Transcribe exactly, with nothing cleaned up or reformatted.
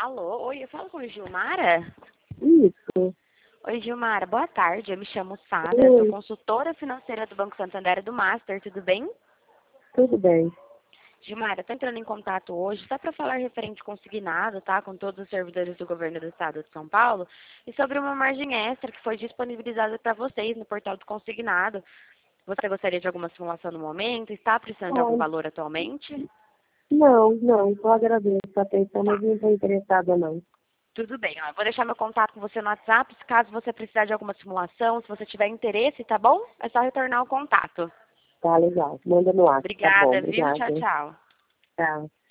Alô, oi, eu falo com a Gilmara? Isso. Oi, Gilmara, boa tarde. Eu me chamo Sara, eu sou Oi, consultora financeira do Banco Santander do Master, tudo bem? tudo bem? Gilmara, estou entrando em contato hoje só para falar referente consignado, tá? Com todos os servidores do governo do estado de São Paulo e sobre uma margem extra que foi disponibilizada para vocês no portal do consignado. Você gostaria de alguma simulação no momento? Está precisando de algum Ai, valor atualmente? não, não, eu agradeço a atenção, Tá. mas não estou interessada não. Tudo bem, ó. Eu vou deixar meu contato com você no WhatsApp, se caso você precisar de alguma simulação, se você tiver interesse, tá bom? É só retornar o contato. Tá legal, manda no ar, tá bom, Obrigada, viu? Tchau, obrigada. tchau. Tchau.